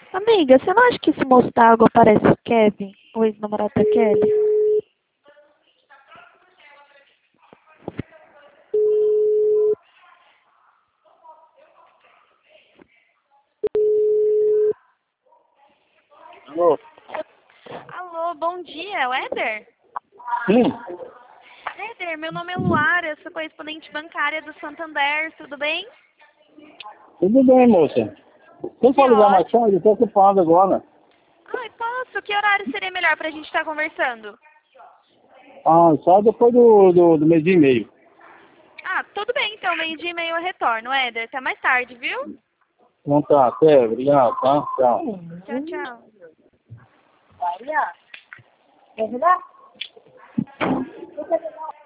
Amiga, você não acha que esse moço da água parece o Kevin, o ex-namorado da Kelly? Alô? Alô, bom dia, é o Éder? Sim, Éder, meu nome é Luara, eu sou correspondente bancária do Santander, tudo bem? tudo bem, moça. Você Que pode ligar mais ótimo. tarde? Eu estou ocupado agora. Ai, posso? Que horário seria melhor pra gente estar conversando? Ah, só depois do mês e meio. Ah, tudo bem, então, meio-dia e meio eu retorno, Éder. Até mais tarde, viu? Então tá, até, obrigado, tá? Tchau. Tchau, tchau. Vaya, ¿es verdad?